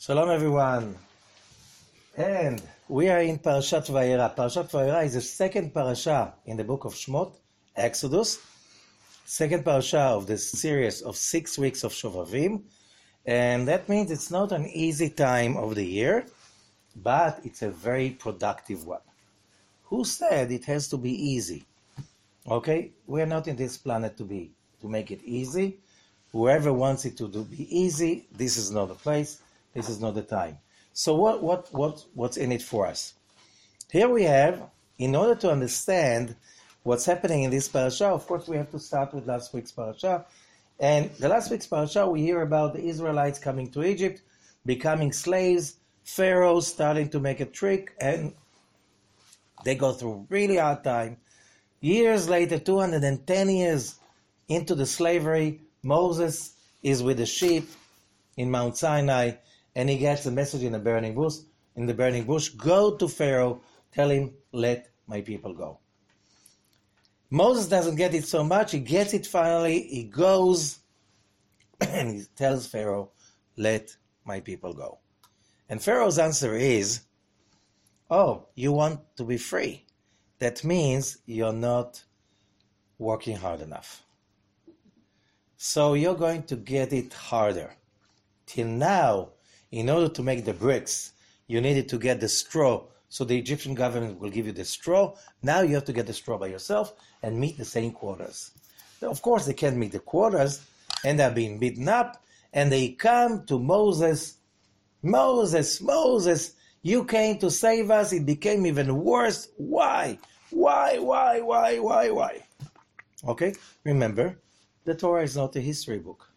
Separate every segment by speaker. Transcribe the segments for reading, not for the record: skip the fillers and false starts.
Speaker 1: Shalom everyone, and we are in Parashat Vayera. Parashat Vayera is the second parasha in the book of Shmot, Exodus, second parasha of this series of 6 weeks of Shovavim, and that means it's not an easy time of the year, but it's a very productive one. Who said it has to be easy? Okay, we're not in this planet to make it easy. Whoever wants it to be easy, this is not the place. This is not the time. So what's in it for us? Here we have, in order to understand what's happening in this parasha, of course we have to start with last week's parasha. And the last week's parasha, we hear about the Israelites coming to Egypt, becoming slaves, Pharaoh starting to make a trick, and they go through really hard time. Years later, 210 years into the slavery, Moses is with the sheep in Mount Sinai, and he gets a message in the burning bush, go to Pharaoh, tell him, let my people go. Moses doesn't get it so much, he gets it finally, he goes, and he tells Pharaoh, let my people go. And Pharaoh's answer is, oh, you want to be free. That means you're not working hard enough. So you're going to get it harder. Till now, in order to make the bricks, you needed to get the straw, so the Egyptian government will give you the straw. Now you have to get the straw by yourself and meet the same quotas. Of course, they can't meet the quotas, and they're being beaten up, and they come to Moses. Moses, you came to save us. It became even worse. Why? Okay, remember, the Torah is not a history book.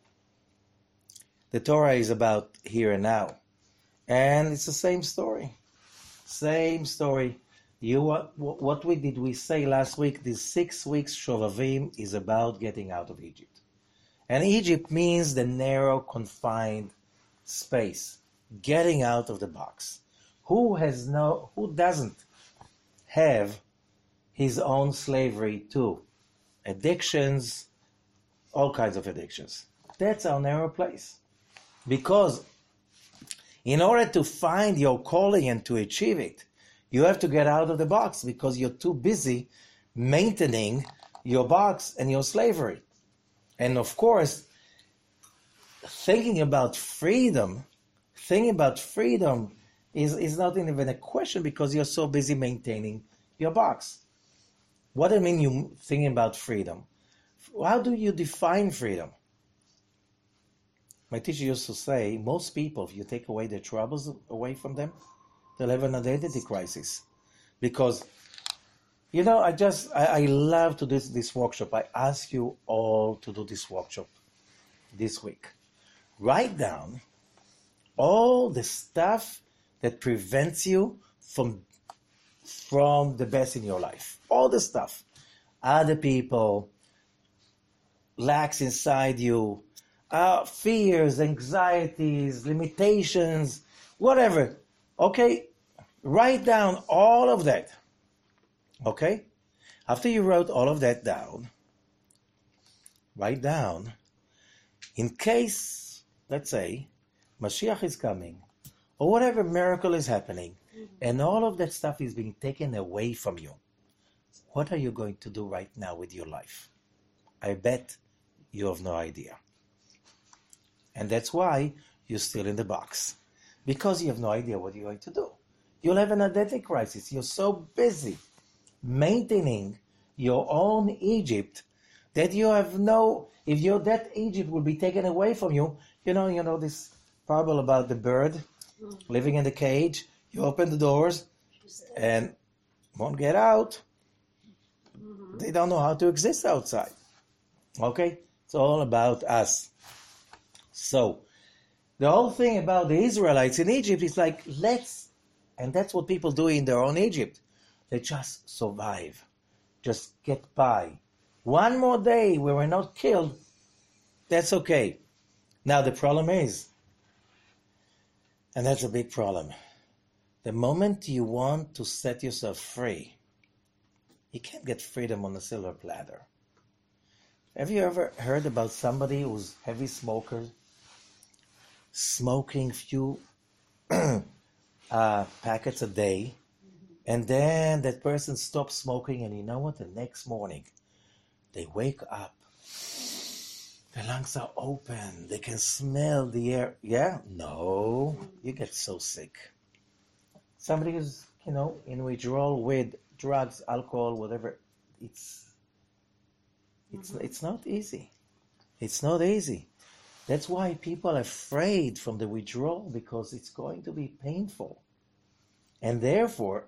Speaker 1: The Torah is about here and now. And it's the same story. Same story. What did we say last week? These 6 weeks Shovavim is about getting out of Egypt. And Egypt means the narrow, confined space. Getting out of the box. Who doesn't have his own slavery too? Addictions, all kinds of addictions. That's our narrow place. Because in order to find your calling and to achieve it, you have to get out of the box because you're too busy maintaining your box and your slavery. And of course, thinking about freedom is not even a question because you're so busy maintaining your box. What do you mean you thinking about freedom? How do you define freedom? My teacher used to say, most people, if you take away their troubles away from them, they'll have an identity crisis. Because, I love to do this workshop. I ask you all to do this workshop this week. Write down all the stuff that prevents you from the best in your life. All the stuff. Other people, lacks inside you, fears, anxieties, limitations, whatever. Okay? Write down all of that. Okay? After you wrote all of that down, write down, in case, let's say, Mashiach is coming, or whatever miracle is happening, and all of that stuff is being taken away from you, what are you going to do right now with your life? I bet you have no idea. And that's why you're still in the box. Because you have no idea what you're going to do. You'll have an identity crisis. You're so busy maintaining your own Egypt that you have that Egypt will be taken away from you. You know this parable about the bird living in the cage. You open the doors and won't get out. They don't know how to exist outside. Okay? It's all about us. So, the whole thing about the Israelites in Egypt is like, and that's what people do in their own Egypt. They just survive. Just get by. One more day where we're not killed, that's okay. Now the problem is, and that's a big problem, the moment you want to set yourself free, you can't get freedom on a silver platter. Have you ever heard about somebody who's heavy smoker smoking few packets a day, and then that person stops smoking, and you know what? The next morning, they wake up. Their lungs are open. They can smell the air. Yeah? No. You get so sick. Somebody who's, in withdrawal with drugs, alcohol, whatever, it's not easy. It's not easy. That's why people are afraid from the withdrawal, because it's going to be painful. And therefore,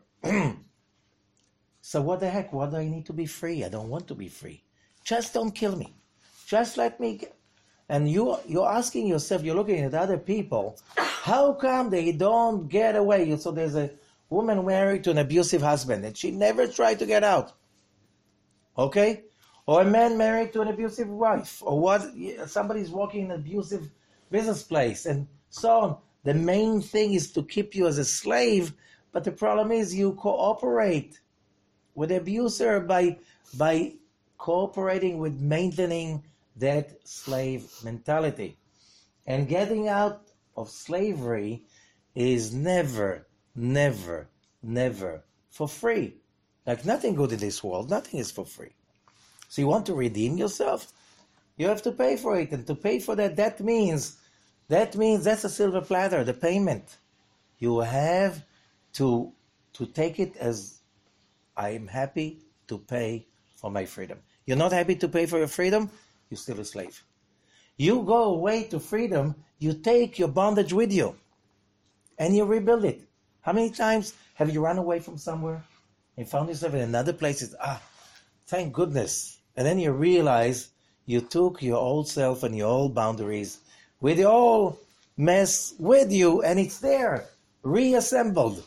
Speaker 1: so what the heck? Why do I need to be free? I don't want to be free. Just don't kill me. Just let me get. And you're asking yourself, you're looking at other people, how come they don't get away? So there's a woman married to an abusive husband, and she never tried to get out. Okay? Or a man married to an abusive wife, or what? Somebody's working in an abusive business place, and so on. The main thing is to keep you as a slave, but the problem is you cooperate with the abuser by cooperating with maintaining that slave mentality. And getting out of slavery is never, never, never for free. Like nothing good in this world, nothing is for free. So you want to redeem yourself? You have to pay for it. And to pay for that, that means that's a silver platter, the payment. You have to take it as, I am happy to pay for my freedom. You're not happy to pay for your freedom? You're still a slave. You go away to freedom, you take your bondage with you, and you rebuild it. How many times have you run away from somewhere and found yourself in another place? Thank goodness. And then you realize you took your old self and your old boundaries with your old mess with you, and it's there, reassembled.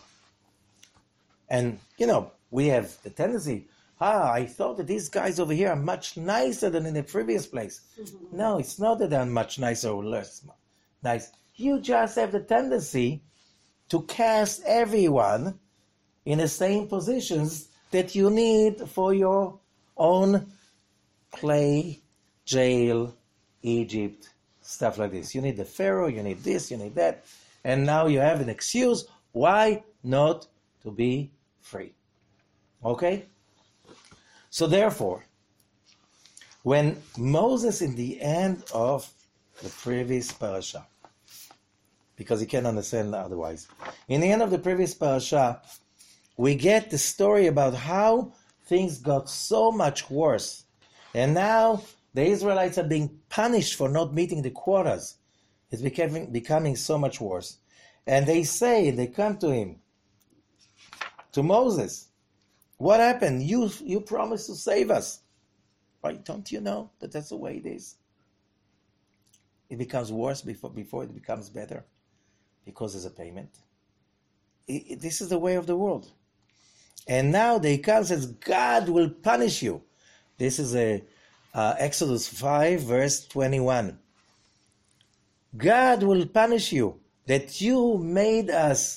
Speaker 1: And, we have the tendency, I thought that these guys over here are much nicer than in the previous place. Mm-hmm. No, it's not that they're much nicer or less nice. You just have the tendency to cast everyone in the same positions that you need for your own clay, jail, Egypt, stuff like this. You need the Pharaoh, you need this, you need that. And now you have an excuse why not to be free. Okay? So therefore, when Moses, in the end of the previous parasha, because he can't understand otherwise, in the end of the previous parasha, we get the story about how things got so much worse. And now the Israelites are being punished for not meeting the quotas. It's becoming so much worse. And they come to him, to Moses, what happened? You promised to save us. Right? Don't you know that that's the way it is? It becomes worse before it becomes better, because there's a payment. This is the way of the world. And now they come and says, God will punish you. This is Exodus 5, verse 21. God will punish you that you made us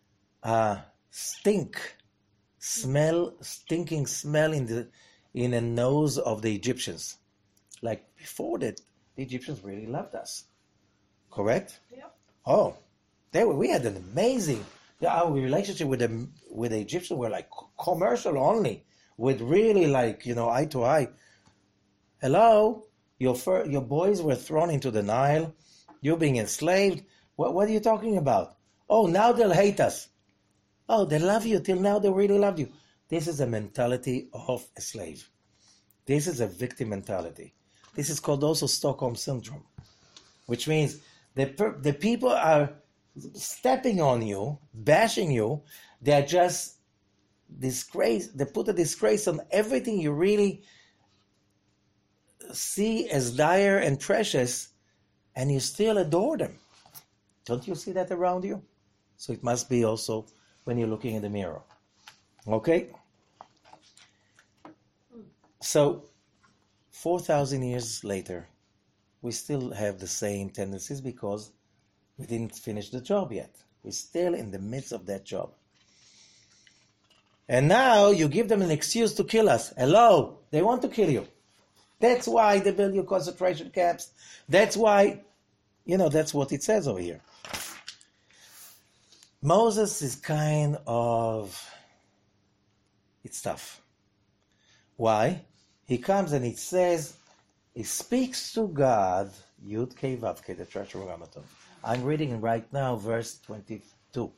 Speaker 1: stinking smell in the nose of the Egyptians. Like before that, the Egyptians really loved us. Correct?
Speaker 2: Yeah.
Speaker 1: Oh, we had an amazing, our relationship with the Egyptians were like commercial only, with really like, eye to eye. Hello, your boys were thrown into the Nile. You're being enslaved. What are you talking about? Oh, now they'll hate us. Oh, they love you. Till now, they really loved you. This is a mentality of a slave. This is a victim mentality. This is called also Stockholm Syndrome, which means the people are stepping on you, bashing you. They are just disgrace. They put a disgrace on everything you really see as dire and precious, and you still adore them. Don't you see that around you? So it must be also when you're looking in the mirror. Okay? So, 4,000 years later, we still have the same tendencies because we didn't finish the job yet. We're still in the midst of that job. And now you give them an excuse to kill us. Hello, they want to kill you. That's why they build you concentration camps. That's why That's what it says over here. Moses is kind of, it's tough. Why? He comes and he says, he speaks to God, Yud Kei Vav Kei, the Tetragrammaton. I'm reading right now verse 22.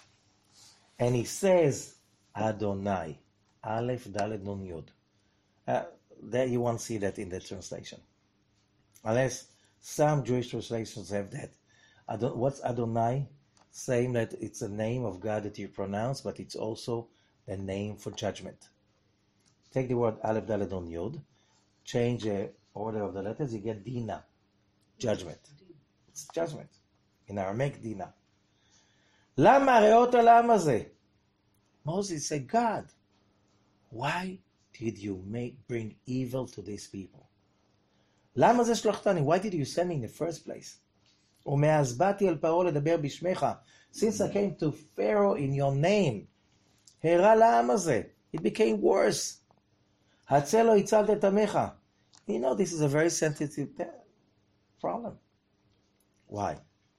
Speaker 1: And he says, Adonai, Aleph Dalet Nun Yud. There you won't see that in the translation. Unless some Jewish translations have that. What's Adonai? Saying that it's a name of God that you pronounce, but it's also the name for judgment. Take the word Aleph Dalet Nun Yud, change the order of the letters, you get Dina, judgment. It's judgment. In Aramaic, Dina. Lama re'ot ha'am hazeh. Moses said, God, why did you bring evil to these people? Lama ze shlochtani? Why did you send me in the first place? ומאז באתי אל פרעה לדבר בשמך. Since I came to Pharaoh in your name, הרע לעם הזה. It became worse. הצל לא הצלת את עמך. This is a very sensitive problem. Why?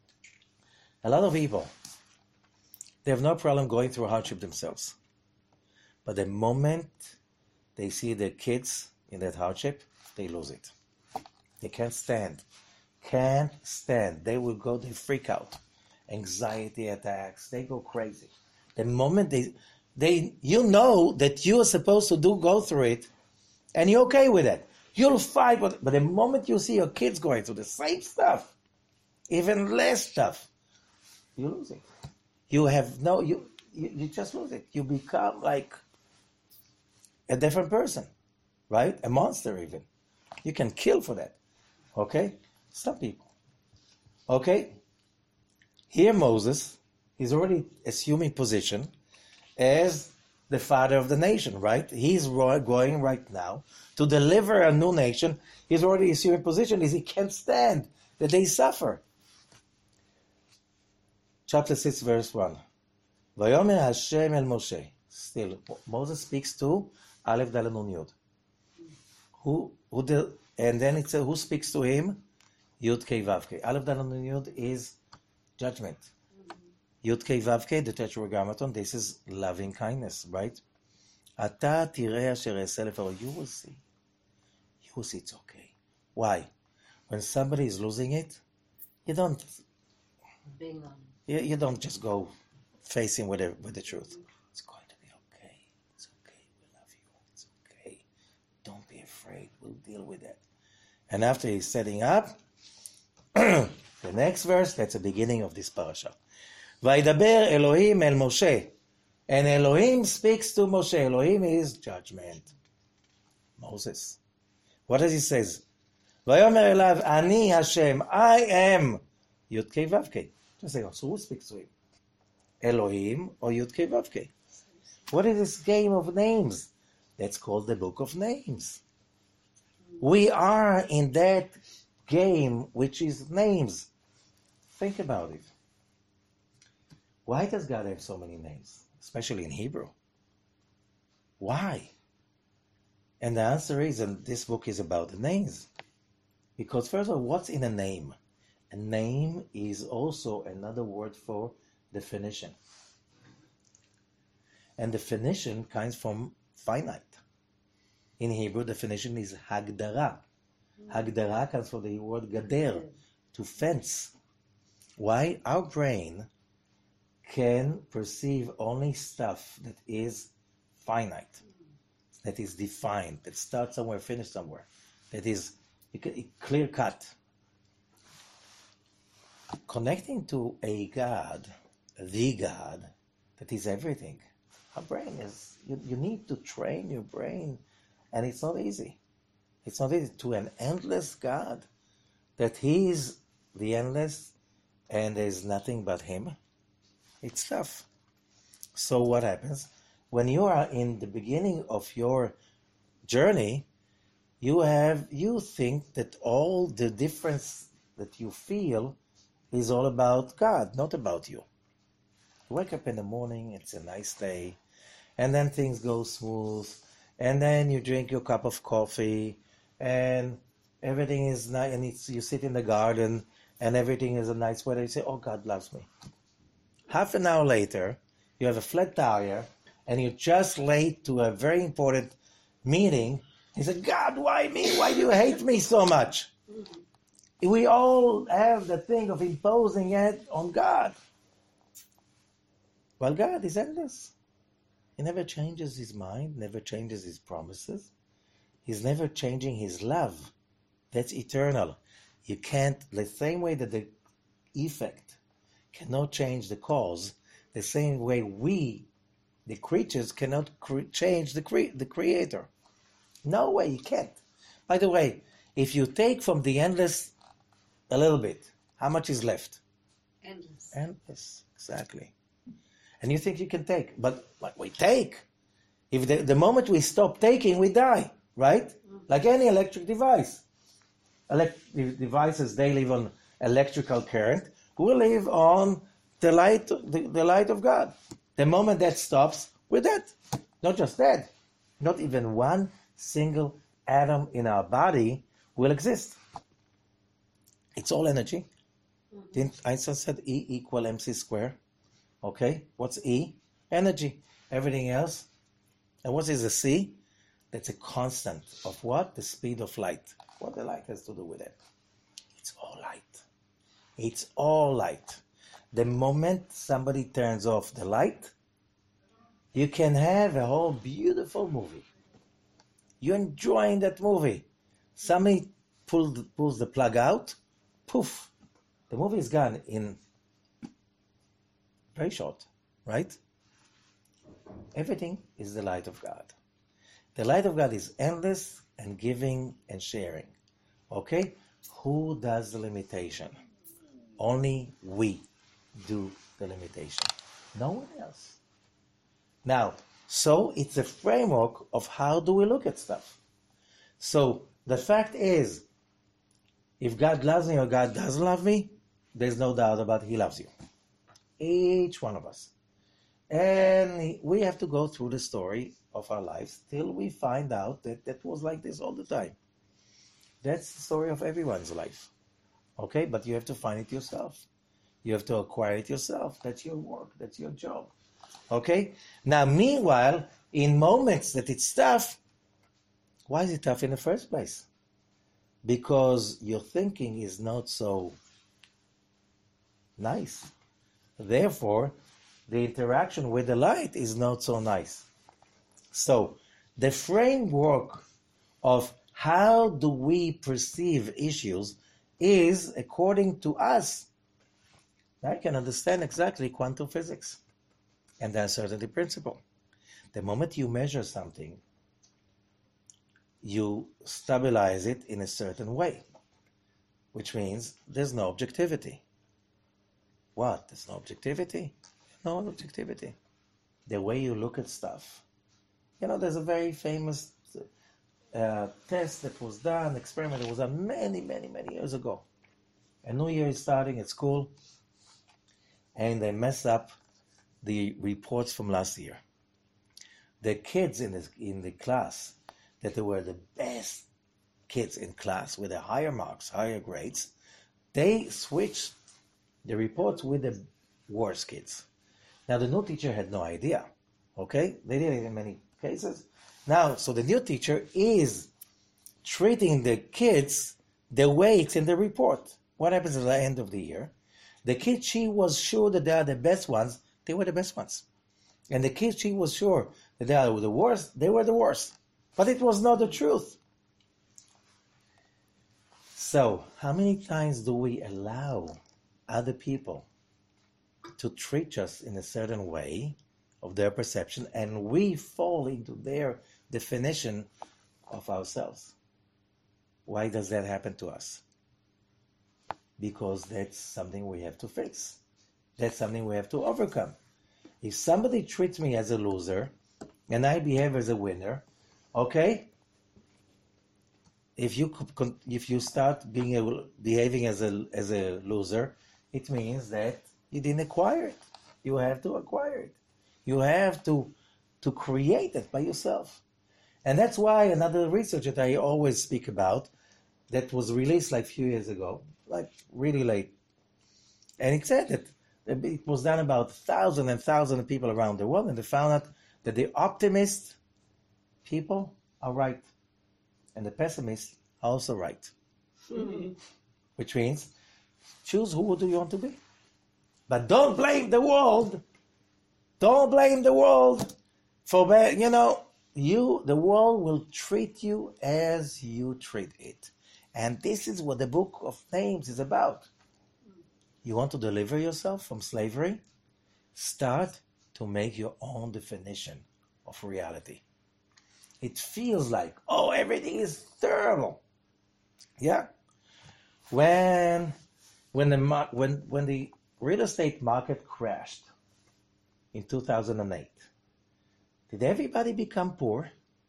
Speaker 1: A lot of people, they have no problem going through hardship themselves. But the moment they see their kids in that hardship, they lose it. They can't stand. They will go, they freak out. Anxiety attacks, they go crazy. The moment you know that you are supposed to go through it, and you're okay with it. You'll fight, but the moment you see your kids going through the same stuff, even less stuff, you lose it. You just lose it. You become like a different person, right? A monster even. You can kill for that, okay? Some people, okay? Here Moses is already assuming position as the father of the nation, right? He's going right now to deliver a new nation. He's already assuming position is he can't stand that they suffer. Chapter 6, verse 1. Vayomer Hashem el Moshe. Still, Moses speaks to Aleph Dalet Nun Yud. And then it says, who speaks to him? Yud Kei Vav Kei. Aleph Dalet Nun Yud is judgment. Yud Kei Vav Kei, the Tetragrammaton, this is loving kindness, right? Ata tirei asher e'aseh leFaro. You will see. You will see it's okay. Why? When somebody is losing it, you don't just go facing with the truth. It's going to be okay. It's okay. We love you. It's okay. Don't be afraid. We'll deal with that. And after he's setting up, the next verse, that's the beginning of this parasha. Vaidaber Elohim el Moshe. And Elohim speaks to Moshe. Elohim is judgment. Moses. What does he say? Vayomer elav ani Hashem. I am. Yud Kei Vav Kei. Just say, so who speaks to him? Elohim or Yud Kei Vav Kei? What is this game of names? That's called the Book of Names. We are in that game which is names. Think about it. Why does God have so many names, especially in Hebrew? Why? And the answer is, and this book is about the names. Because first of all, what's in a name? A name is also another word for definition. And definition comes from finite. In Hebrew, definition is hagdara. Hagdara comes from the word gader, to fence. Why? Our brain can perceive only stuff that is finite, that is defined, that starts somewhere, finishes somewhere, that is clear cut. Connecting to a God, the God, that is everything. Our brain is, you need to train your brain, and it's not easy. It's not easy to an endless God, that He is the endless, and there's nothing but Him. It's tough. So what happens? When you are in the beginning of your journey, you think that all the difference that you feel is all about God, not about you. You wake up in the morning, it's a nice day, and then things go smooth, and then you drink your cup of coffee, and everything is nice, and you sit in the garden, and everything is a nice weather. You say, oh, God loves me. Half an hour later, you have a flat tire, and you're just late to a very important meeting. He said, God, why me? Why do you hate me so much? We all have the thing of imposing it on God. Well, God is endless. He never changes his mind, never changes his promises. He's never changing his love. That's eternal. You can't, the same way that the effect cannot change the cause, the same way we, the creatures, cannot change the creator. No way, you can't. By the way, if you take from the endless a little bit, how much is left?
Speaker 2: Endless.
Speaker 1: Endless, exactly. And you think you can take, but we take. If the moment we stop taking, we die, right? Like any electric device. Devices, they live on electrical current. We live on the light of God. The moment that stops, we're dead. Not just dead. Not even one single atom in our body will exist. It's all energy. Didn't Einstein said E equal mc squared? Okay, what's E? Energy. Everything else. And what is a C? That's a constant of what? The speed of light. What the light has to do with it? It's all light. It's all light. The moment somebody turns off the light, you can have a whole beautiful movie. You're enjoying that movie. Somebody pulls the plug out, poof, the movie is gone in very short, right? Everything is the light of God. The light of God is endless and giving and sharing. Okay? Who does the limitation? Only we do the limitation. No one else. Now, so it's a framework of how do we look at stuff. So the fact is, if God loves me or God doesn't love me, there's no doubt about it, he loves you. Each one of us. And we have to go through the story of our lives till we find out that that was like this all the time. That's the story of everyone's life. Okay? But you have to find it yourself. You have to acquire it yourself. That's your work. That's your job. Okay? Now, meanwhile, in moments that it's tough, why is it tough in the first place? Because your thinking is not so nice. Therefore, the interaction with the light is not so nice. So, the framework of how do we perceive issues is according to us. I can understand exactly quantum physics and the uncertainty principle. The moment you measure something, you stabilize it in a certain way, which means there's no objectivity. What? There's no objectivity? No objectivity. The way you look at stuff. You know, there's a very famous test that was done, experiment that was done many, many, many years ago. A new year is starting at school, and they mess up the reports from last year. The kids in the class, that they were the best kids in class with the higher marks, higher grades, they switched the reports with the worst kids. Now, the new teacher had no idea, okay? They did it in many cases. Now, so the new teacher is treating the kids the way it's in the report. What happens at the end of the year? The kids she was sure that they are the best ones, they were the best ones. And the kids she was sure that they are the worst, they were the worst. But it was not the truth. So, how many times do we allow other people to treat us in a certain way of their perception, and we fall into their definition of ourselves? Why does that happen to us? Because that's something we have to fix. That's something we have to overcome. If somebody treats me as a loser and I behave as a winner, okay? If you start behaving as a loser, it means that you didn't acquire it. You have to acquire it. You have to create it by yourself. And that's why another research that I always speak about, that was released like a few years ago, like really late. And it said that it was done about 1,000 and 1,000 people around the world, and they found out that the optimist people are right, and the pessimists are also right. Which means, choose who do you want to be. But don't blame the world. Don't blame the world for, the world will treat you as you treat it. And this is what the book of names is about. You want to deliver yourself from slavery? Start to make your own definition of reality. It feels like, everything is terrible. Yeah. When the real estate market crashed in 2008, did everybody become poor?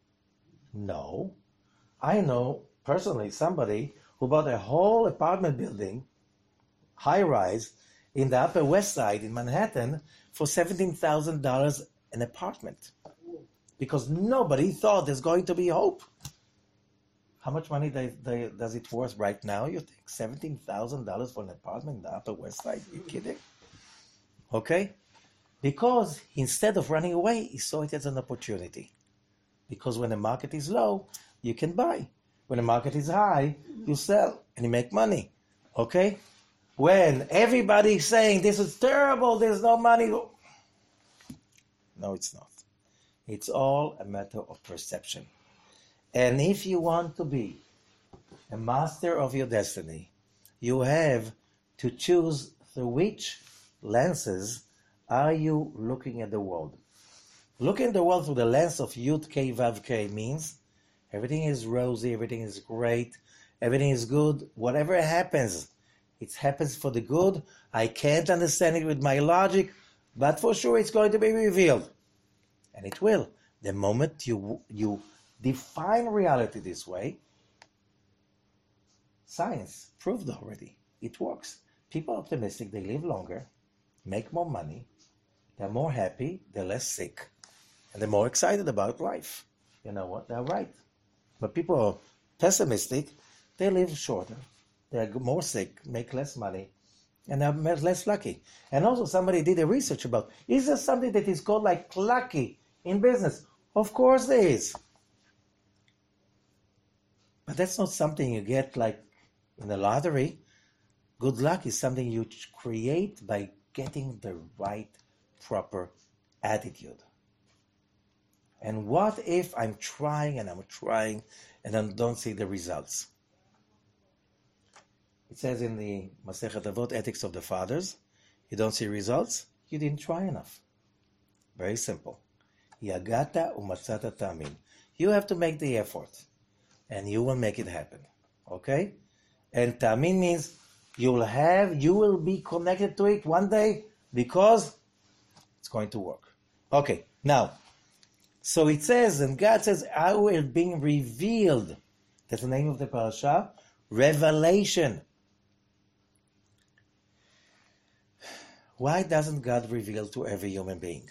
Speaker 1: No. I know personally somebody who bought a whole apartment building, high-rise, in the Upper West Side in Manhattan for $17,000 an apartment. Because nobody thought there's going to be hope. How much money does it worth right now, you think? $17,000 for an apartment in the Upper West Side? Are you kidding? Okay? Because instead of running away, he saw it as an opportunity. Because when the market is low, you can buy. When the market is high, you sell and you make money. Okay? When everybody is saying, this is terrible, there's no money. No, it's not. It's all a matter of perception. And if you want to be a master of your destiny, you have to choose through which lenses are you looking at the world. Looking at the world through the lens of Yud K Vav K means everything is rosy, everything is great, everything is good. Whatever happens, it happens for the good. I can't understand it with my logic, but for sure it's going to be revealed. And it will. The moment you define reality this way, science proved already. It works. People are optimistic, they live longer, make more money, they're more happy, they're less sick, and they're more excited about life. You know what? They're right. But people are pessimistic, they live shorter, they're more sick, make less money, and they're less lucky. And also somebody did a research about, is there something that is called like lucky in business? Of course there is. But that's not something you get like in the lottery. Good luck is something you create by getting the right, proper attitude. And what if I'm trying and I don't see the results? It says in the Masechet Avot, Ethics of the Fathers, you don't see results, you didn't try enough. Very simple. Yagata umatzata tamin. You have to make the effort, and you will make it happen. Okay? And tamin means you will be connected to it one day because it's going to work. Okay, now, so it says, and God says, I will be revealed. That's the name of the parasha. Revelation. Why doesn't God reveal to every human being?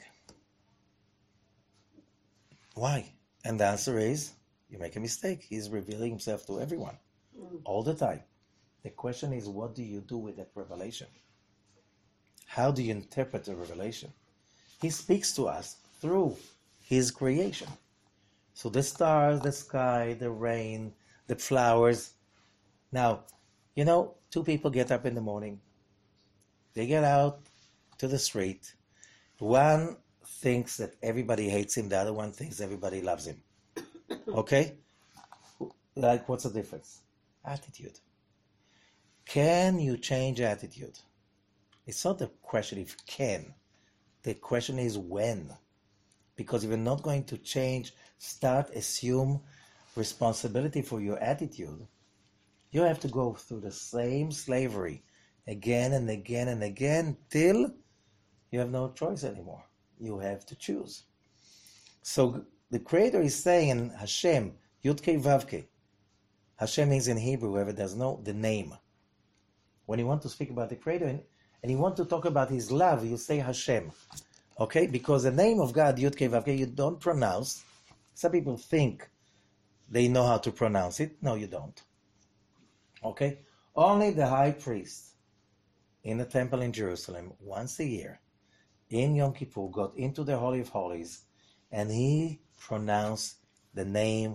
Speaker 1: Why? And the answer is, you make a mistake. He's revealing himself to everyone, all the time. The question is, what do you do with that revelation? How do you interpret the revelation? He speaks to us through his creation. So the stars, the sky, the rain, the flowers. Now, two people get up in the morning. They get out to the street. One thinks that everybody hates him. The other one thinks everybody loves him. Okay? Like, what's the difference? Attitude. Can you change attitude? It's not the question if can. The question is when. Because if you're not going to change, assume responsibility for your attitude, you have to go through the same slavery again and again and again till you have no choice anymore. You have to choose. So the Creator is saying in Hashem, Yud-Kei Vav-Kei. Hashem means in Hebrew, whoever doesn't know, the name. When you want to speak about the Creator and you want to talk about His love, you say Hashem. Okay? Because the name of God, Yud-Kei Vav-Kei, you don't pronounce. Some people think they know how to pronounce it. No, you don't. Okay? Only the high priest in the temple in Jerusalem once a year in Yom Kippur got into the Holy of Holies and he pronounced that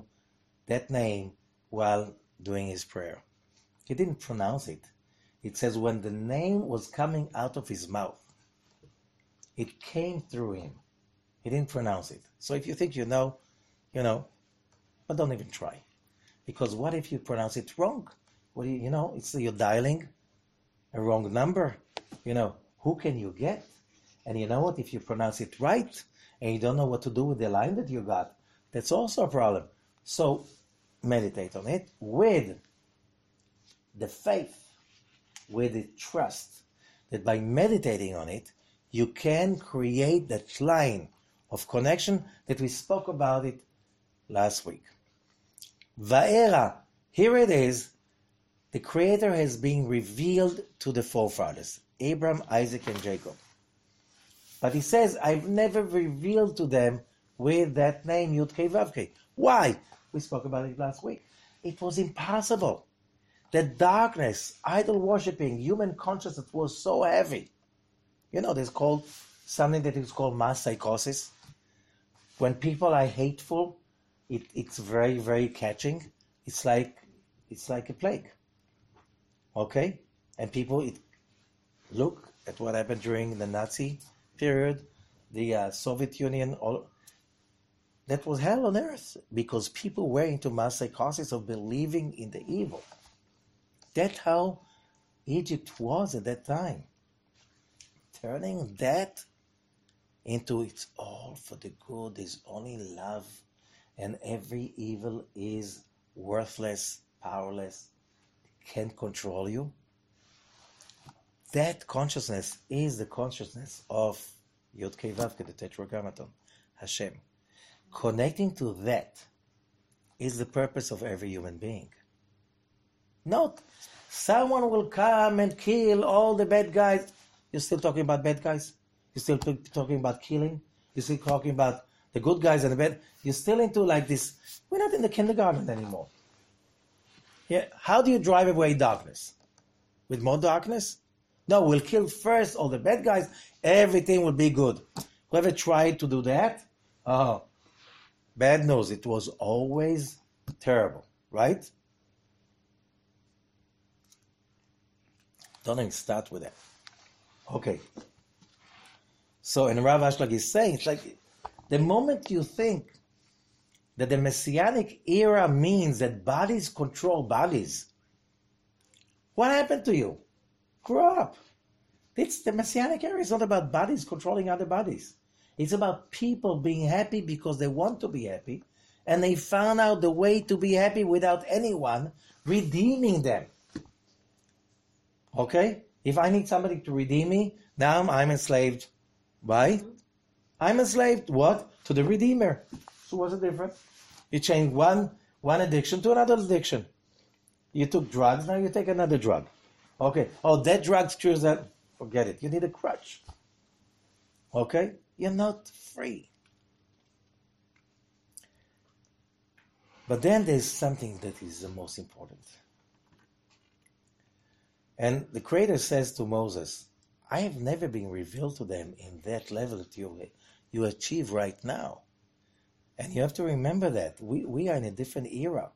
Speaker 1: name while doing his prayer. He didn't pronounce it. It says when the name was coming out of his mouth, it came through him. He didn't pronounce it. So if you think you know, but don't even try. Because what if you pronounce it wrong? What do it's you're dialing a wrong number. Who can you get? And you know what? If you pronounce it right and you don't know what to do with the line that you got, that's also a problem. So meditate on it with the faith, with the trust that by meditating on it, you can create that line of connection that we spoke about it last week. Va'era, here it is. The Creator has been revealed to the forefathers, Abraham, Isaac, and Jacob. But he says, I've never revealed to them with that name, Yud-Kei Vav-Kei. Why? We spoke about it last week. It was impossible. The darkness, idol worshipping, human consciousness was so heavy. There's something that is called mass psychosis. When people are hateful, it's very, very catching. It's like a plague. Okay? And people look at what happened during the Nazi period, the Soviet Union, that was hell on earth because people were into mass psychosis of believing in the evil. That's how Egypt was at that time. Turning that into it's all for the good, there's only love, and every evil is worthless, powerless, can't control you. That consciousness is the consciousness of Yud-Kei Vav-Kei, the Tetragrammaton, Hashem. Connecting to that is the purpose of every human being. Not someone will come and kill all the bad guys. You're still talking about bad guys? You're still talking about killing? You're still talking about the good guys and the bad? You're still into like this. We're not in the kindergarten anymore. Yeah. How do you drive away darkness? With more darkness? No, we'll kill first all the bad guys. Everything will be good. Whoever tried to do that? Oh, bad news. It was always terrible, right? Don't even start with that. Okay. So, and Rav Ashlag is saying, it's like the moment you think that the Messianic era means that bodies control bodies, what happened to you? Grow up. The Messianic era is not about bodies controlling other bodies. It's about people being happy because they want to be happy, and they found out the way to be happy without anyone redeeming them. Okay? If I need somebody to redeem me, now I'm enslaved. Why? I'm enslaved, what? To the Redeemer. So what's the difference? You change one addiction to another addiction. You took drugs, now you take another drug. Okay. Oh, that drug cures that. Forget it. You need a crutch. Okay? You're not free. But then there's something that is the most important. And the Creator says to Moses, I have never been revealed to them in that level that you achieve right now. And you have to remember that. We are in a different era.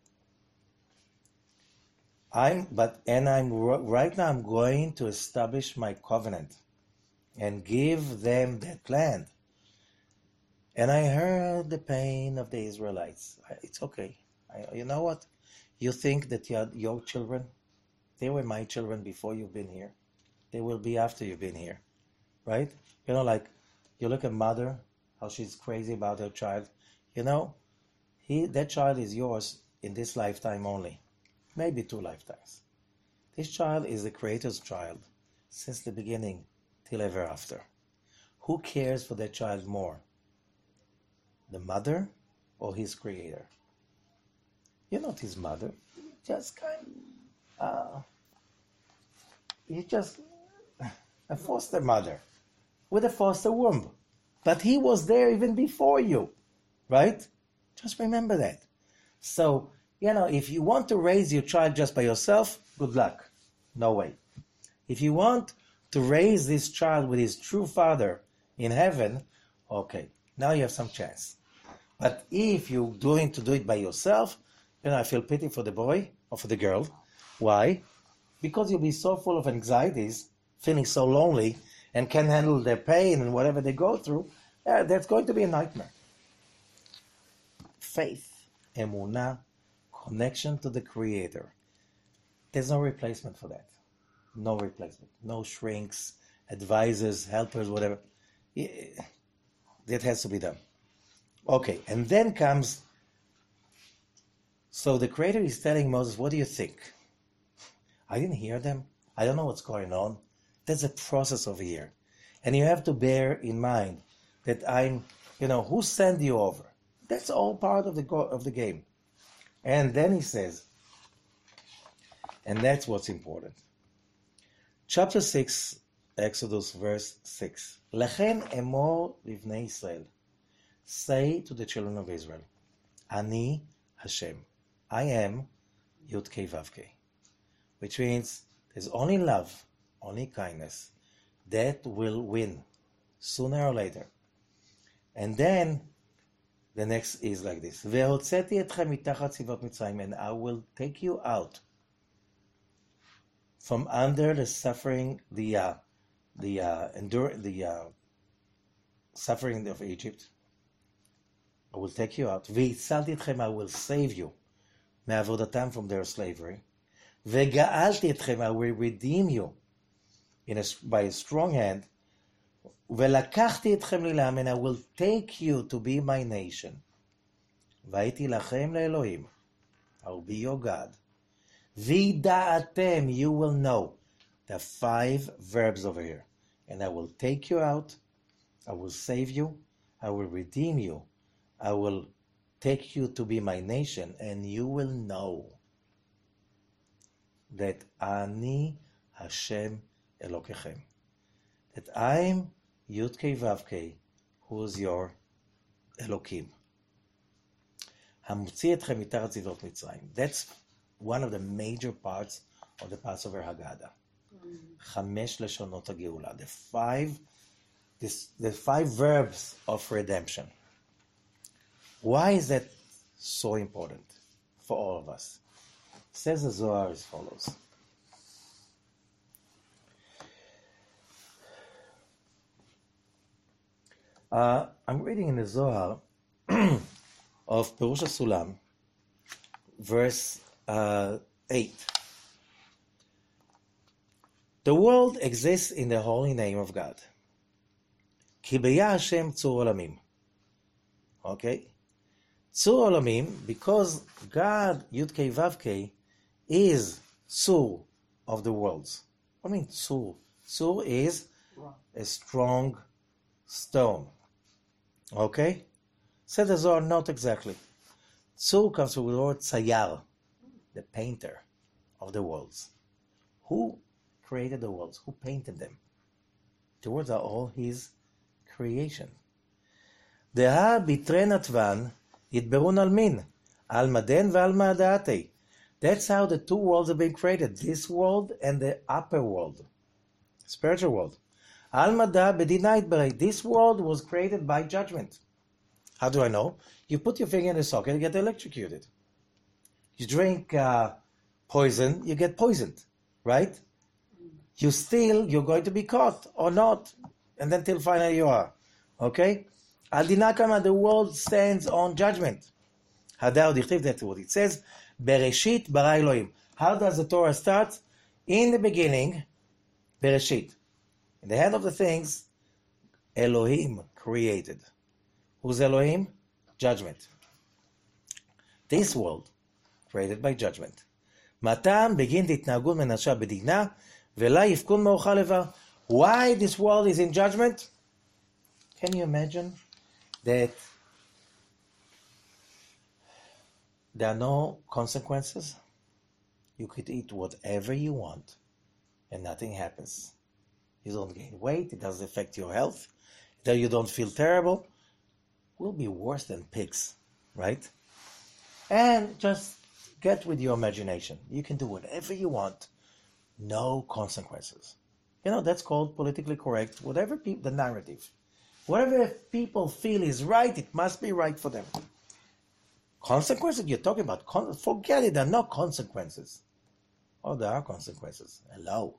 Speaker 1: Right now I'm going to establish my covenant and give them that land. And I heard the pain of the Israelites. It's okay. You know what? You think that your children, they were my children before you've been here. They will be after you've been here. Right? Like you look at mother, how she's crazy about her child. That child is yours in this lifetime only. Maybe 2 lifetimes. This child is the Creator's child since the beginning till ever after. Who cares for that child more? The mother or his Creator? You're not his mother. You're just a foster mother with a foster womb. But he was there even before you, right? Just remember that. So if you want to raise your child just by yourself, good luck. No way. If you want to raise this child with his true father in heaven, okay, now you have some chance. But if you're going to do it by yourself, I feel pity for the boy or for the girl. Why? Because you'll be so full of anxieties, feeling so lonely, and can't handle their pain and whatever they go through. That's going to be a nightmare. Faith, emunah, connection to the Creator. There's no replacement for that. No replacement. No shrinks, advisors, helpers, whatever. That has to be done. Okay, and then comes, so the Creator is telling Moses, what do you think? I didn't hear them. I don't know what's going on. There's a process over here. And you have to bear in mind that I'm, who sent you over? That's all part of the game. And then he says, and that's what's important. Chapter 6, Exodus, verse 6. Lechem emor livnei Israel. Say to the children of Israel, Ani Hashem. I am Yud Kei Vav Kei. Which means there's only love, only kindness that will win sooner or later. And then the next is like this. והוצאתי אתכם מתחת צבאות מצרים, and I will take you out from under the suffering, the suffering of Egypt. I will take you out. והצלתי אתכם, I will save you מעבודתם, from their slavery. וגאלתי אתכם, I will redeem you by a strong hand. ולקחתי אתכם לי לעם, and I will take you to be my nation. והייתי לכם לאלוהים. I will be your God. וידעתם, you will know. The 5 verbs over here. And I will take you out. I will save you. I will redeem you. I will take you to be my nation, and you will know that Ani Hashem Elokechem. That I'm Yud Kei Vav Kei, who is your Elokim. המוציא אתכם מתחת צבאות מצרים. That's one of the major parts of the Passover Haggadah. 5 לשונות הגאולה. The 5 verbs of redemption. Why is that so important for all of us? Says the Zohar as follows. I'm reading in the Zohar of Perush HaSulam, verse 8. The world exists in the holy name of God. Ki beya Hashem tzur olamim. Okay? Tzur olamim, because God, Yud Kei Vav Kei, is tzur of the worlds. What do you mean tzur? Tzur is a strong stone. Okay? Said the Zohar, not exactly. Tzur comes from the word tzayar, the painter of the worlds. Who created the worlds? Who painted them? The worlds are all his creation. דהה ביטרי נתבן ידברון על מין, על מדן ועל מעדעתי. That's how the 2 worlds have been created, this world and the upper world, spiritual world. על מדע בדינה יתברי. This world was created by judgment. How do I know? You put your finger in the socket, you get electrocuted. You drink poison, you get poisoned, right? You steal, you're going to be caught or not. And then till finally you are. Okay? Al dinakama, the world stands on judgment. Hadar dichtiv, that's what it says. Bereshit bara Elohim. How does the Torah start? In the beginning, Bereshit. In the head of the things, Elohim created. Who's Elohim? Judgment. This world, created by judgment. Matam begin תתנהגות מנשה בדינה, ולה יפקון מאוכל לבר. Why this world is in judgment? Can you imagine that there are no consequences? You could eat whatever you want and nothing happens. You don't gain weight, it doesn't affect your health, that you don't feel terrible. We'll be worse than pigs, right? And just get with your imagination. You can do whatever you want. No consequences. That's called politically correct. Whatever the narrative. Whatever people feel is right, it must be right for them. Consequences you're talking about, forget it, there are no consequences. Oh, there are consequences. Hello.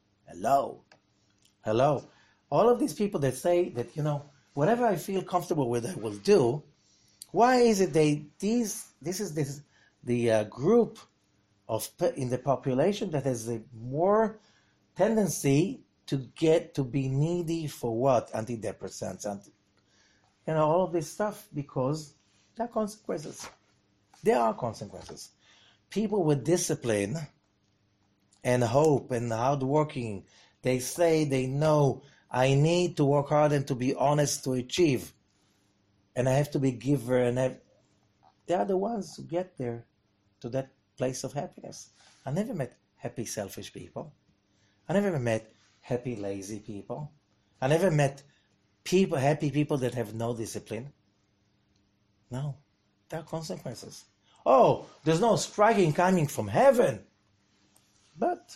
Speaker 1: All of these people that say that, whatever I feel comfortable with, I will do. Why is it this is the group in the population that has a more tendency to be needy for what? Antidepressants, all of this stuff, because there are consequences. There are consequences. People with discipline and hope and hardworking, they say they know I need to work hard and to be honest to achieve. And I have to be giver, and they are the ones who get there to that place of happiness. I never met happy, selfish people. I never met happy, lazy people. I never met happy people that have no discipline. No, there are consequences. Oh, there's no striking coming from heaven. But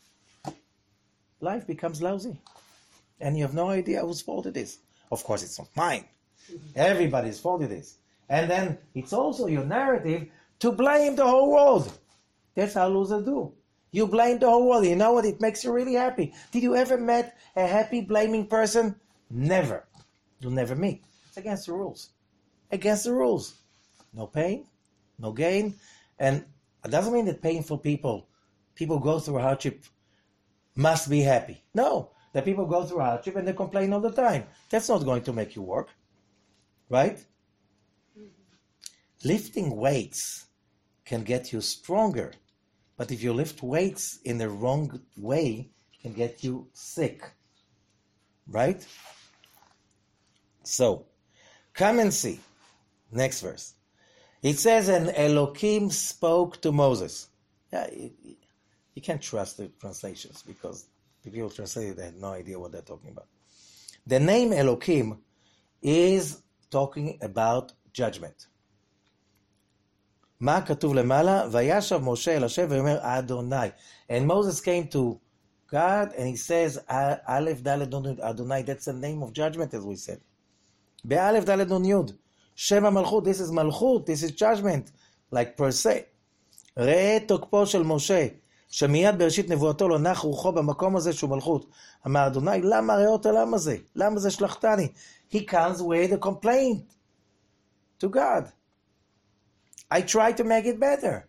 Speaker 1: life becomes lousy. And you have no idea whose fault it is. Of course, it's not mine. Everybody's fault it is. And then it's also your narrative to blame the whole world. That's how losers do. You blame the whole world. You know what? It makes you really happy. Did you ever met a happy blaming person? Never. You'll never meet. It's against the rules. Against the rules. No pain, no gain. And it doesn't mean that painful people go through hardship, must be happy. No. That people go through hardship and they complain all the time. That's not going to make you work. Right? Mm-hmm. Lifting weights can get you stronger. But if you lift weights in the wrong way, it can get you sick. Right? So, come and see. Next verse. It says, and Elohim spoke to Moses. Yeah, you can't trust the translations because people translate it, they have no idea what they're talking about. The name Elohim is talking about judgment. מה כתוב למעלה? וישב משה אל השם ויאמר אדוני. And Moses came to God and he says, Aleph Dalet Nun Yud Adonai, that's the name of judgment as we said. Be'alef Dalet Nun Yud. Shema Malchut, this is Malchut, this is judgment, like per se. ראה תוקפו של משה, שמיד בראשית נבואתו לא נח רוחו במקום הזה שהוא מלכות. אמר אדוני, למה ראה אותו למה זה? למה זה שלחתני? He comes with a complaint to God. I try to make it better.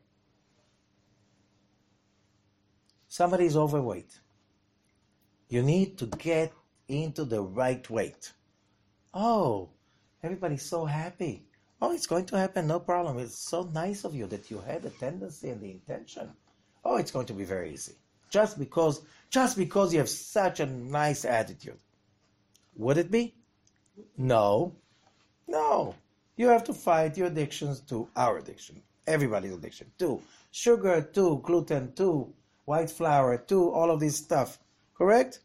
Speaker 1: Somebody is overweight. You need to get into the right weight. Oh, everybody's so happy. Oh, it's going to happen, no problem. It's so nice of you that you had the tendency and the intention. Oh, it's going to be very easy. Just because you have such a nice attitude. Would it be? No. You have to fight your addictions to our addiction. Everybody's addiction. To sugar, to gluten, to white flour, to all of this stuff. Correct?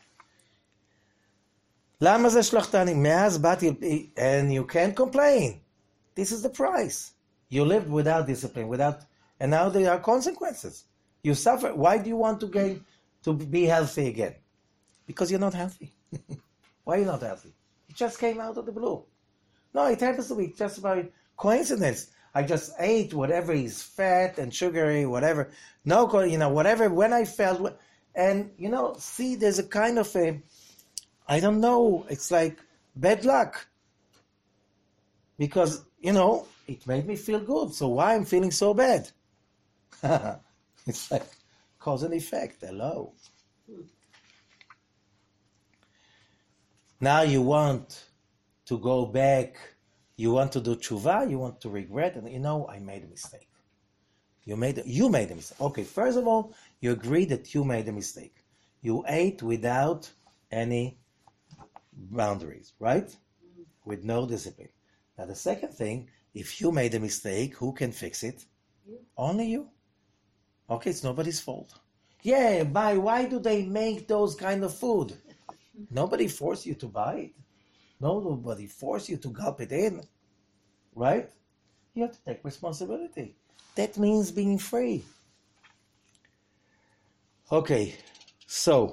Speaker 1: למה זה שלחתני? מאז באתי, and you can't complain. This is the price. You lived without discipline, and now there are consequences. You suffer. Why do you want to be healthy again? Because you're not healthy. Why are you not healthy? It just came out of the blue. No, it happens to be just by coincidence. I just ate whatever is fat and sugary, whatever. No, whatever, when I felt, and, see, there's a kind of I don't know, it's like bad luck. Because, it made me feel good. So why I'm feeling so bad? It's like cause and effect. Hello. Now you want to go back, you want to do tshuva, you want to regret, and I made a mistake. You made a mistake. Okay, first of all, you agree that you made a mistake. You ate without any boundaries, right? With no discipline. Now the second thing, if you made a mistake, who can fix it? You. Only you. Okay, it's nobody's fault. Yeah, why do they make those kind of food? Nobody forced you to buy it. Nobody forced you to gulp it in. Right? You have to take responsibility. That means being free. Okay, so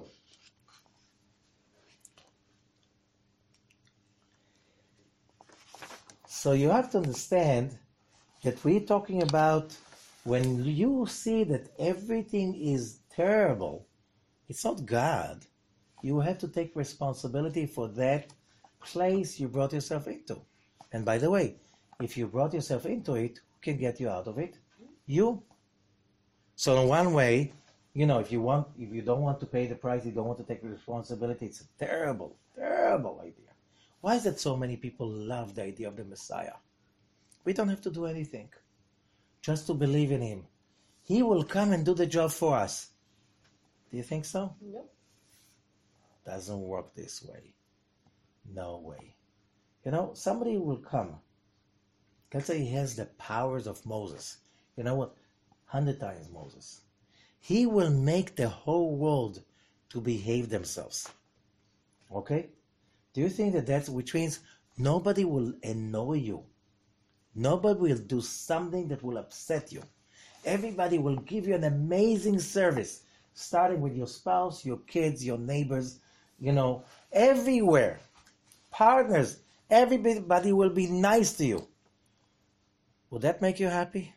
Speaker 1: you have to understand that we're talking about when you see that everything is terrible, it's not God. You have to take responsibility for that place you brought yourself into. And by the way, if you brought yourself into it, who can get you out of it? You. So in one way, if you don't want to pay the price, you don't want to take responsibility, it's a terrible, terrible idea. Why is it so many people love the idea of the Messiah? We don't have to do anything. Just to believe in him. He will come and do the job for us. Do you think so?
Speaker 2: No.
Speaker 1: Doesn't work this way. No way. Somebody will come. Let's say he has the powers of Moses. You know what? 100 times Moses. He will make the whole world to behave themselves. Okay? Do you think that's which means nobody will annoy you? Nobody will do something that will upset you. Everybody will give you an amazing service, starting with your spouse, your kids, your neighbors, everywhere. Partners, everybody will be nice to you. Will that make you happy?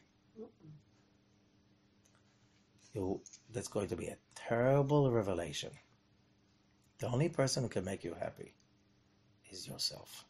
Speaker 1: That's going to be a terrible revelation. The only person who can make you happy is yourself.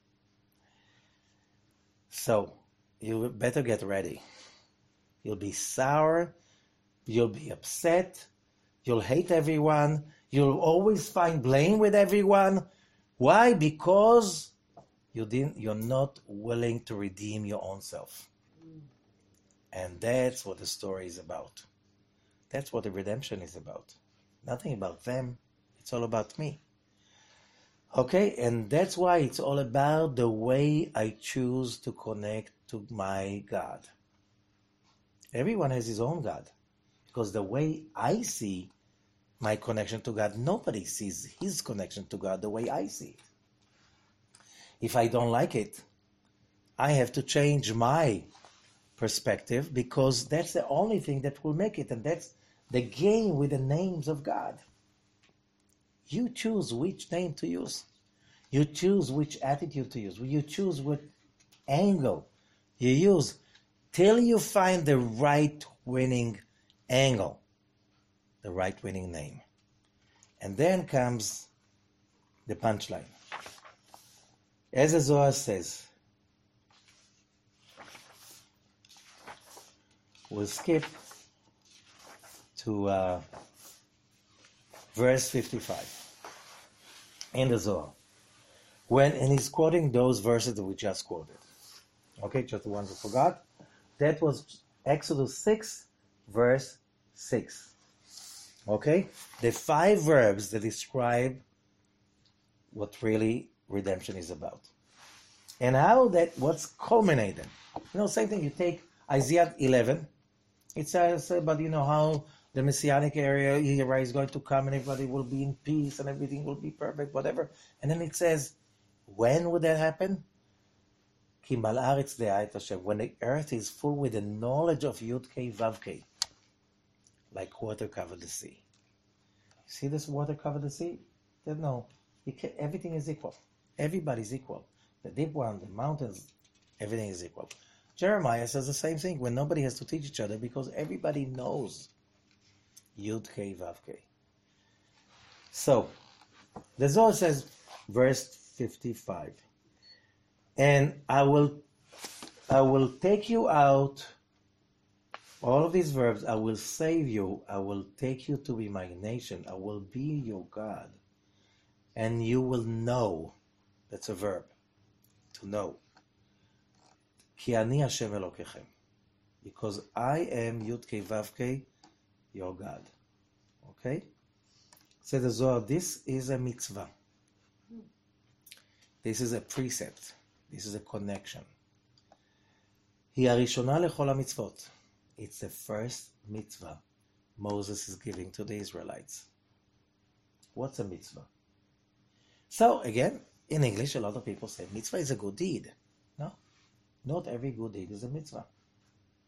Speaker 1: So, you better get ready. You'll be sour, you'll be upset, you'll hate everyone, you'll always find blame with everyone. Why? Because you're not willing to redeem your own self. And that's what the story is about. That's what the redemption is about. Nothing about them. It's all about me. Okay? And that's why it's all about the way I choose to connect to my God. Everyone has his own God. Because the way I see my connection to God, nobody sees his connection to God the way I see it. If I don't like it, I have to change my perspective, because that's the only thing that will make it, and that's the game with the names of God. You choose which name to use. You choose which attitude to use. You choose what angle you use till you find the right winning angle, the right winning name. And then comes the punchline. As the Zohar says, we'll skip to verse 55 in the Zohar. And he's quoting those verses that we just quoted. Okay, just the ones we forgot. That was Exodus 6, verse 6. Okay? The 5 verbs that describe what really redemption is about. And what's culminated. Same thing, you take Isaiah 11. It says about, how the Messianic era is going to come and everybody will be in peace and everything will be perfect, whatever. And then it says, when would that happen? Ki mal haaretz de'at Hashem. When the earth is full with the knowledge of Yud-Kei Vav-Kei, like water covered the sea. See this water covered the sea? No, everything is equal. Everybody's equal. The deep one, the mountains, everything is equal. Jeremiah says the same thing, when nobody has to teach each other because everybody knows Yud-Kei Vav-Kei. So, the Zohar says, verse 55, and I will take you out, all of these verbs, I will save you, I will take you to be my nation, I will be your God, and you will know, that's a verb, to know, Ki ani Hashem Elokechem, because I am Yud-Kei Vav-Kei, your God. Okay? Says the Zohar, this is a mitzvah. This is a precept. This is a connection. Hi harishona lechol hamitzvot. It's the first mitzvah Moses is giving to the Israelites. What's a mitzvah? So, again, in English, a lot of people say mitzvah is a good deed. No, not every good deed is a mitzvah.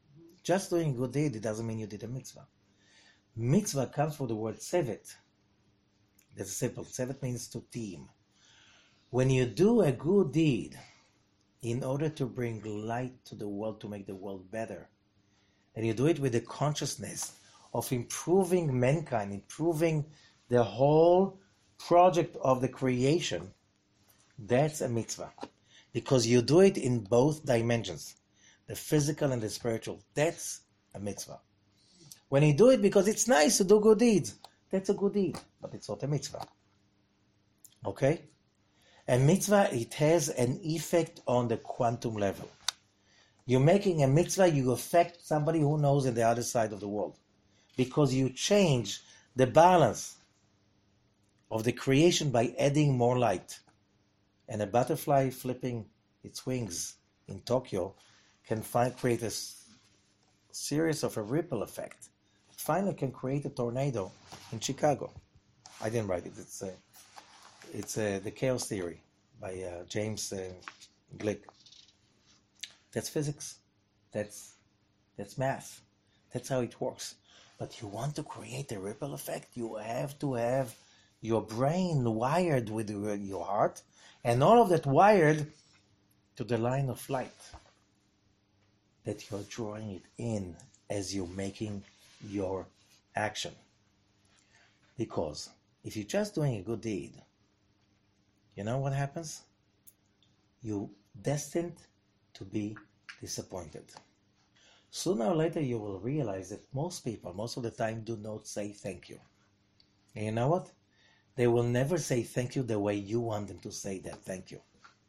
Speaker 1: Just doing a good deed, it doesn't mean you did a mitzvah. Mitzvah comes from the word sevet. That's simple. Sevet means to team. When you do a good deed in order to bring light to the world, to make the world better, and you do it with the consciousness of improving mankind, improving the whole project of the creation, that's a mitzvah. Because you do it in both dimensions, the physical and the spiritual. That's a mitzvah. When you do it because it's nice to do good deeds, that's a good deed, but it's not a mitzvah. Okay? A mitzvah, it has an effect on the quantum level. You're making a mitzvah, you affect somebody who knows in the other side of the world. Because you change the balance of the creation by adding more light. And a butterfly flipping its wings in Tokyo can create a series of a ripple effect. It finally can create a tornado in Chicago. I didn't write it. It's The Chaos Theory by James Glick. That's physics. That's math. That's how it works. But you want to create a ripple effect, you have to have your brain wired with your heart, and all of that wired to the line of light that you're drawing it in as you're making your action. Because if you're just doing a good deed, you know what happens? You're destined to be disappointed. Sooner or later you will realize that most people, most of the time, do not say thank you. And you know what? They will never say thank you the way you want them to say that thank you.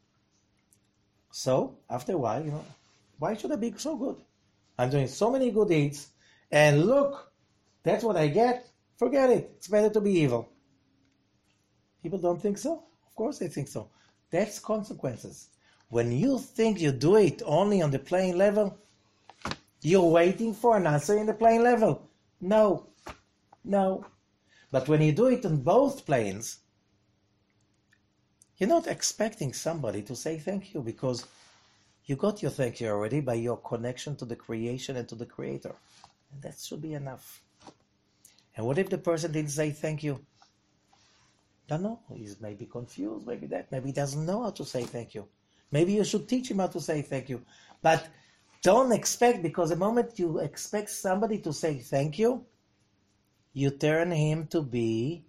Speaker 1: So, after a while, why should I be so good? I'm doing so many good deeds, and look, that's what I get. Forget it. It's better to be evil. People don't think so? Of course they think so. That's consequences. When you think you do it only on the plane level, you're waiting for an answer in the plane level. No. But when you do it on both planes, you're not expecting somebody to say thank you, because you got your thank you already by your connection to the creation and to the creator. And that should be enough. And what if the person didn't say thank you? Don't know. He's maybe confused, maybe he doesn't know how to say thank you. Maybe you should teach him how to say thank you. But don't expect, because the moment you expect somebody to say thank you, you turn him to be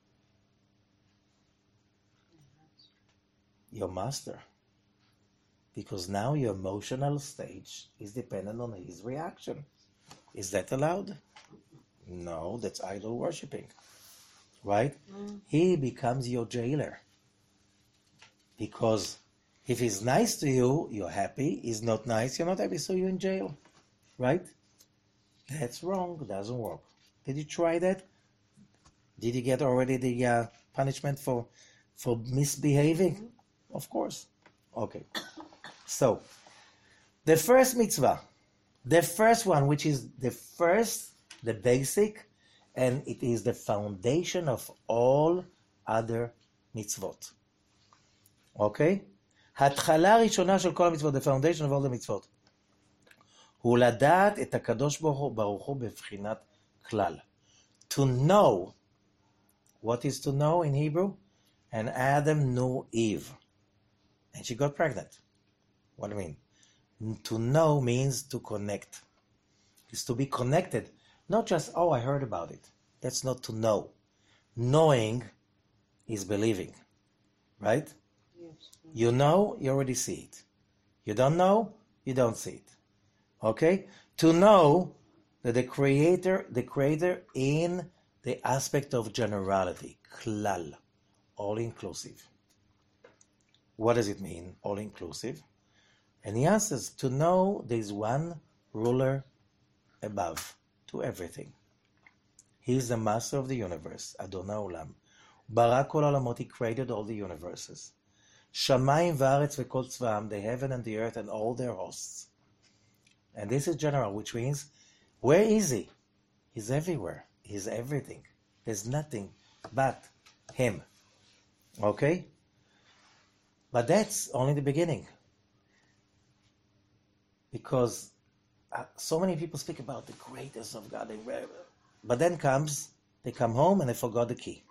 Speaker 1: your master. Because now your emotional stage is dependent on his reaction. Is that allowed? No, that's idol worshipping. Right? He becomes your jailer. Because if he's nice to you, you're happy. He's not nice, you're not happy, so you're in jail. Right? That's wrong. It doesn't work. Did you try that? Did you get already the punishment for misbehaving? Of course. Okay. So, the first mitzvah, the first one, which is the basic, and it is the foundation of all other mitzvot. Okay? התחלה ראשונה של כל המצוות, the foundation of all the mitzvot, הוא לדעת את הקדוש ברוך הוא בבחינת כלל. To know. What is to know in Hebrew? And Adam knew Eve. And she got pregnant. What do you mean? To know means to connect. It's to be connected. Not just, oh, I heard about it. That's not to know. Knowing is believing. Right?
Speaker 2: Yes.
Speaker 1: You know, you already see it. You don't know, you don't see it. Okay? To know that the creator in the aspect of generality, klal, all-inclusive. What does it mean, all-inclusive? And he answers, to know there is one ruler above to everything. He is the master of the universe, Adonai Olam. Bara kol olamot, he created all the universes. Shamayim va'aretz v'kol tzva'am, the heaven and the earth and all their hosts. And this is general, which means, where is he? He's everywhere. He's everything. There's nothing but him. Okay? But that's only the beginning. Because so many people speak about the greatness of God, but then they come home and they forgot the key.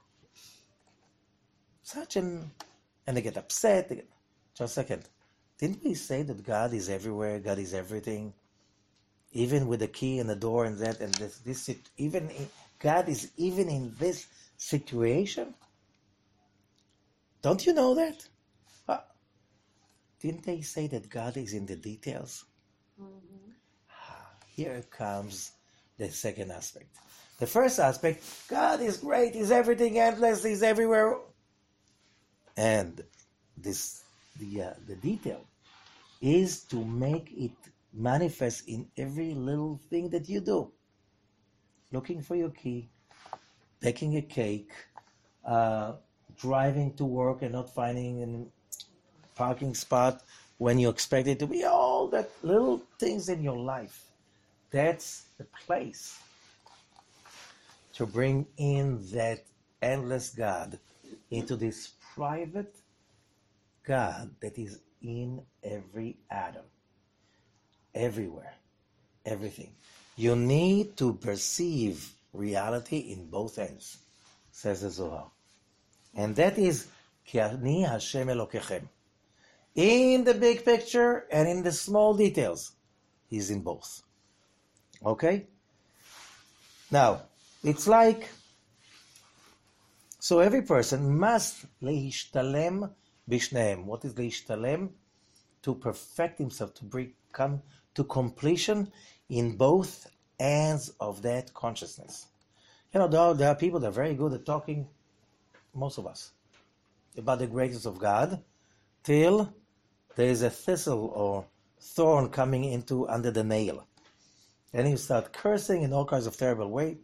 Speaker 1: And they get upset. Just a second. Didn't we say that God is everywhere? God is everything? Even with the key and the door and that and this God is even in this situation? Don't you know that? Didn't they say that God is in the details? Mm-hmm. Here comes the second aspect. The first aspect, God is great, He's everything, endless, He's everywhere. And the detail is to make it manifest in every little thing that you do. Looking for your key, baking a cake, driving to work and not finding a parking spot when you expect it to be, all that little things in your life. That's the place to bring in that endless God into this private God that is in every atom, everywhere, everything. You need to perceive reality in both ends, says the Zohar. And that is, Ki ani Hashem Elokechem. In the big picture and in the small details, He's in both. Okay? Now, it's like, so every person must leishtalem bishneim. What is leishtalem? To perfect himself, to come to completion in both ends of that consciousness. You know, there are people that are very good at talking, most of us, about the greatness of God, till there is a thistle or thorn coming under the nail. And you start cursing in all kinds of terrible ways.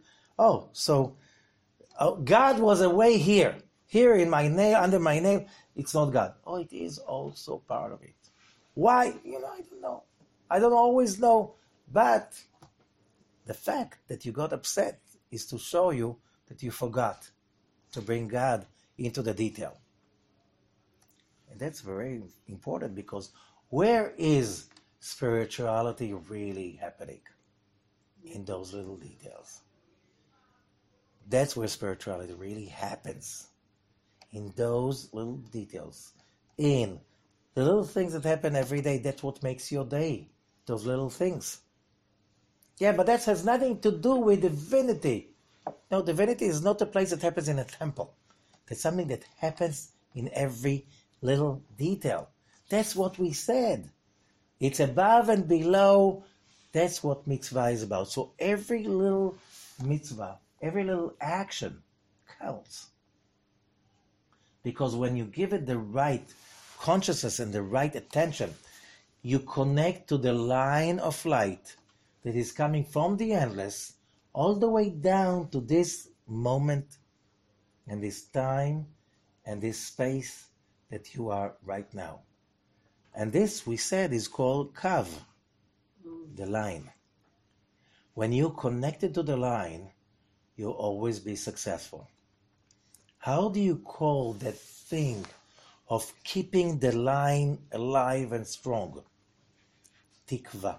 Speaker 1: God was away here in my nail, under my nail. It's not God. Oh, it is also part of it. Why? I don't know. I don't always know. But the fact that you got upset is to show you that you forgot to bring God into the detail. And that's very important, because where is spirituality really happening? In those little details. That's where spirituality really happens. In those little details. In the little things that happen every day, that's what makes your day. Those little things. Yeah, but that has nothing to do with divinity. No, divinity is not a place that happens in a temple. It's something that happens in every little detail. That's what we said. It's above and below. That's what mitzvah is about. So every little mitzvah, every little action counts. Because when you give it the right consciousness and the right attention, you connect to the line of light that is coming from the endless all the way down to this moment and this time and this space that you are right now. And this, we said, is called kav, the line. When you connected to the line, you'll always be successful. How do you call that thing of keeping the line alive and strong? Tikva.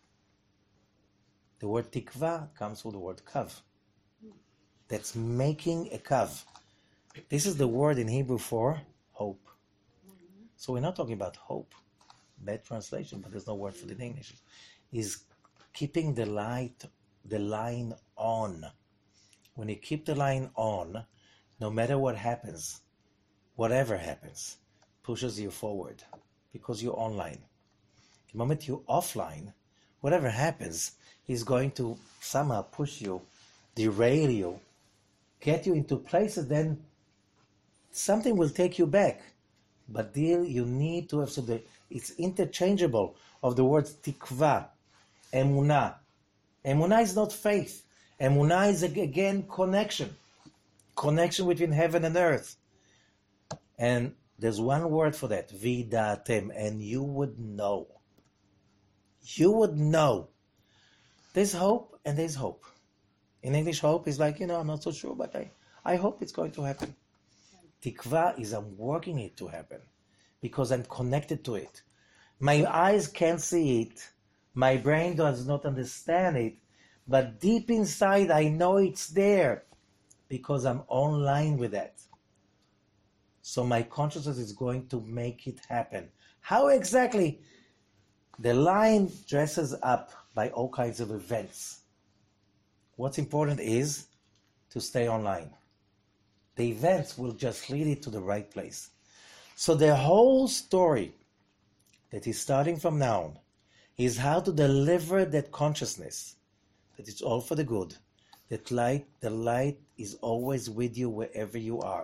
Speaker 1: The word tikva comes from the word kav. That's making a kav. This is the word in Hebrew for hope. So we're not talking about hope. Bad translation, but there's no word for it in English. Is keeping the line on. When you keep the line on, no matter what happens, whatever happens, pushes you forward because you're online. The moment you're offline, whatever happens is going to somehow push you, derail you, get you into places, then something will take you back. But you need to have, it's interchangeable of the words tikva, emunah. Emunah is not faith. Emunah is, again, connection. Connection between heaven and earth. And there's one word for that, vidatem, and you would know. You would know. There's hope and there's hope. In English, hope is like, I'm not so sure, but I hope it's going to happen. Tikva is I'm working it to happen because I'm connected to it. My eyes can't see it, My brain does not understand it, but deep inside I know it's there because I'm online with that. So my consciousness is going to make it happen. How exactly? The line dresses up by all kinds of events. What's important is to stay online. The events will just lead it to the right place. So the whole story that is starting from now on is how to deliver that consciousness, that it's all for the good, that the light is always with you wherever you are.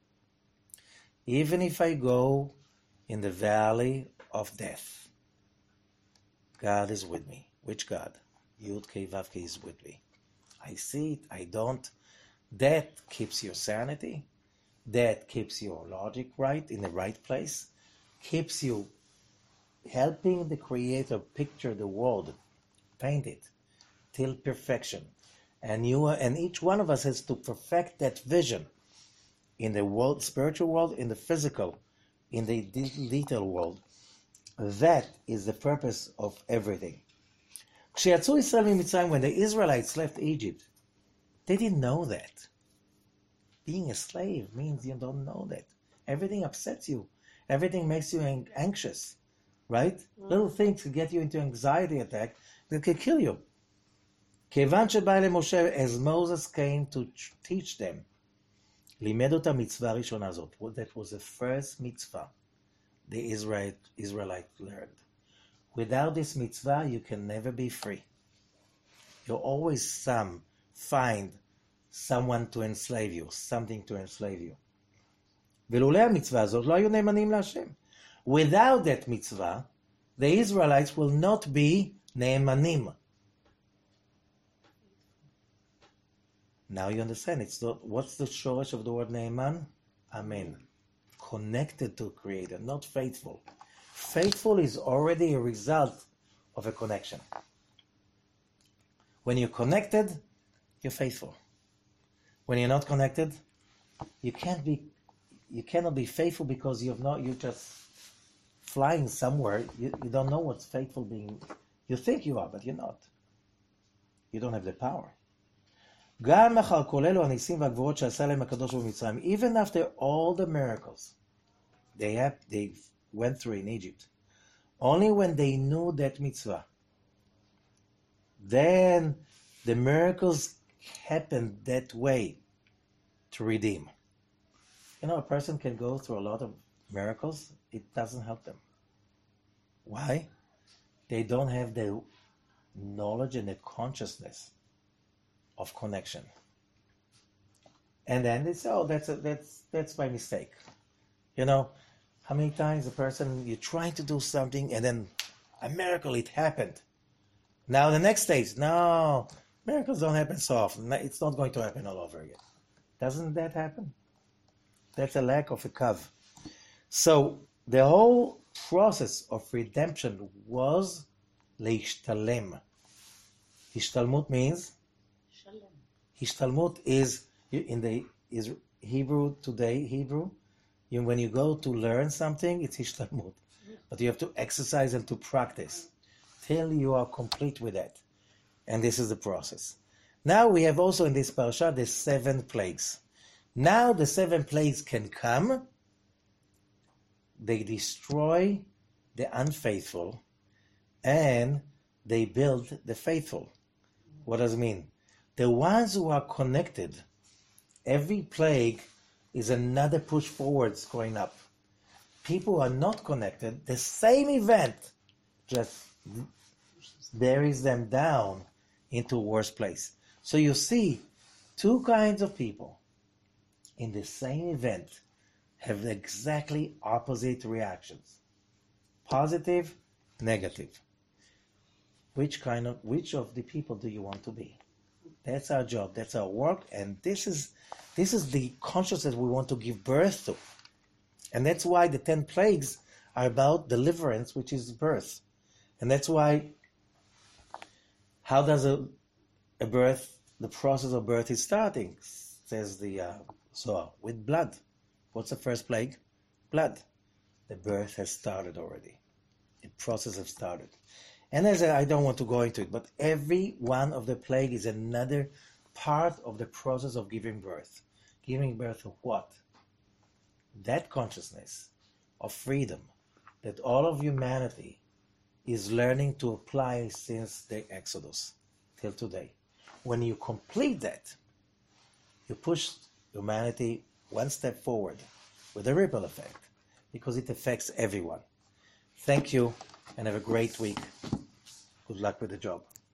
Speaker 1: Even if I go in the valley of death, God is with me. Which God? Yud Kei Vav Kei is with me. I see it, I don't. That keeps your sanity. That keeps your logic right, in the right place. Keeps you helping the Creator picture the world, paint it till perfection. And each one of us has to perfect that vision in the world, spiritual world, in the physical, in the detail world. That is the purpose of everything. כשיצאו ישראל ממצרים, when the Israelites left Egypt, they didn't know that. Being a slave means you don't know that. Everything upsets you. Everything makes you anxious, right? Little things can get you into anxiety attack that can kill you. כיוון שבא למשה, as Moses came to teach them, לימד אותה מצווה ראשונה הזאת. That was the first mitzvah the Israelite learned. Without this mitzvah, you can never be free. You'll always find someone to enslave you, something to enslave you. ולולא המצווה הזאת לא היו נאמנים להשם. Without that mitzvah, the Israelites will not be נאמנים. Now you understand. What's the shorish of the word נאמן? Amen. Connected to Creator, not faithful. Faithful is already a result of a connection. When you're connected, you're faithful. When you're not connected, you cannot be faithful because you're just flying somewhere. You don't know what's faithful being. You think you are, but you're not. You don't have the power. גם אחר כל אלו הניסים והגבורות שעשה להם הקדוש במצרים, even after all the miracles they went through in Egypt, only when they knew that mitzvah, then the miracles happened that way to redeem. You know, a person can go through a lot of miracles, it doesn't help them. Why? They don't have the knowledge and the consciousness of connection. And then they say, oh, that's my mistake. You know, how many times you're trying to do something and then a miracle, it happened. Now the next stage, no, miracles don't happen so often. It's not going to happen all over again. Doesn't that happen? That's a lack of a kav. So the whole process of redemption was leishtalem. Ishtalmut means? Ishtalmut is, in the Hebrew today, when you go to learn something, it's ishtalmut. But you have to exercise and to practice till you are complete with that. And this is the process. Now we have also in this parasha the 7 plagues. Now the 7 plagues can come. They destroy the unfaithful and they build the faithful. What does it mean? The ones who are connected, every plague is another push forwards going up. People who are not connected, the same event just buries them down into a worse place. So you see 2 kinds of people in the same event have exactly opposite reactions. Positive, negative. Which of the people do you want to be? That's our job, that's our work, and this is the consciousness we want to give birth to. And that's why the 10 plagues are about deliverance, which is birth. And that's why, how does the process of birth is starting, says the Zohar, with blood. What's the first plague? Blood. The birth has started already. The process has started. And as I don't want to go into it, but every one of the plague is another part of the process of giving birth. Giving birth of what? That consciousness of freedom that all of humanity is learning to apply since the Exodus till today. When you complete that, you push humanity one step forward with a ripple effect, because it affects everyone. Thank you, and have a great week. Good luck with the job.